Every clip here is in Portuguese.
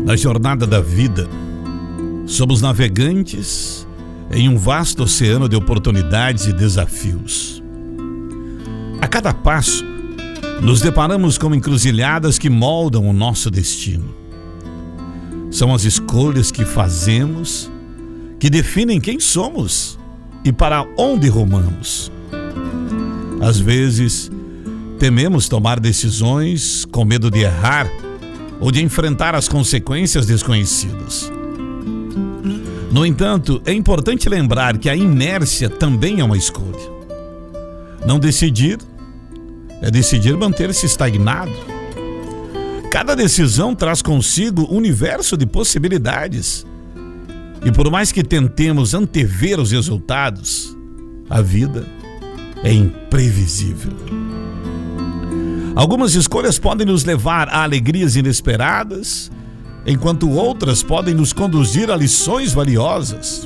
Na jornada da vida, somos navegantes em um vasto oceano de oportunidades e desafios. A cada passo, nos deparamos com encruzilhadas que moldam o nosso destino. São as escolhas que fazemos que definem quem somos e para onde rumamos. Às vezes, tememos tomar decisões com medo de errar ou de enfrentar as consequências desconhecidas. No entanto, é importante lembrar que a inércia também é uma escolha. Não decidir é decidir manter-se estagnado. Cada decisão traz consigo um universo de possibilidades. E por mais que tentemos antever os resultados, a vida é imprevisível. Algumas escolhas podem nos levar a alegrias inesperadas, enquanto outras podem nos conduzir a lições valiosas.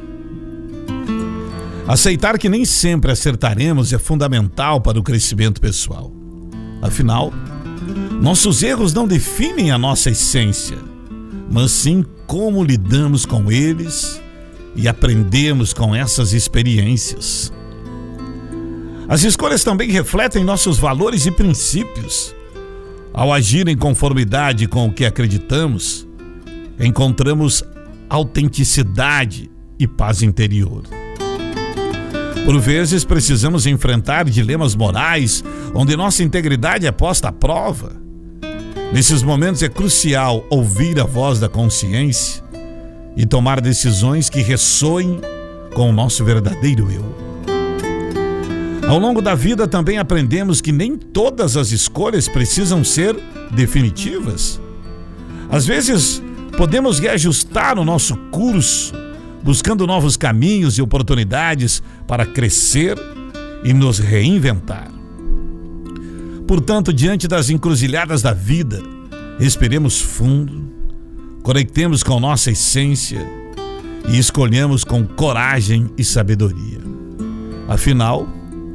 Aceitar que nem sempre acertaremos é fundamental para o crescimento pessoal. Afinal, nossos erros não definem a nossa essência, mas sim como lidamos com eles e aprendemos com essas experiências. As escolhas também refletem nossos valores e princípios. Ao agir em conformidade com o que acreditamos, encontramos autenticidade e paz interior. Por vezes, precisamos enfrentar dilemas morais onde nossa integridade é posta à prova. Nesses momentos é crucial ouvir a voz da consciência e tomar decisões que ressoem com o nosso verdadeiro eu. Ao longo da vida também aprendemos que nem todas as escolhas precisam ser definitivas. Às vezes, podemos reajustar o nosso curso, buscando novos caminhos e oportunidades para crescer e nos reinventar. Portanto, diante das encruzilhadas da vida, respiremos fundo, conectemos com nossa essência e escolhemos com coragem e sabedoria. Afinal,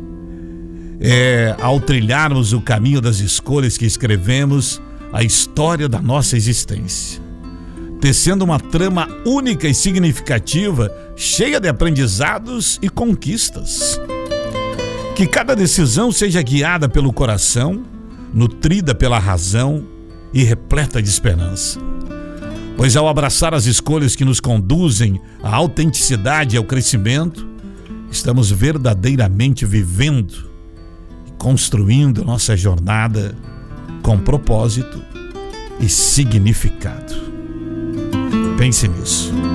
ao trilharmos o caminho das escolhas que escrevemos a história da nossa existência, tecendo uma trama única e significativa, cheia de aprendizados e conquistas. Que cada decisão seja guiada pelo coração, nutrida pela razão e repleta de esperança. Pois ao abraçar as escolhas que nos conduzem à autenticidade e ao crescimento, estamos verdadeiramente vivendo e construindo nossa jornada com propósito e significado. Pense nisso.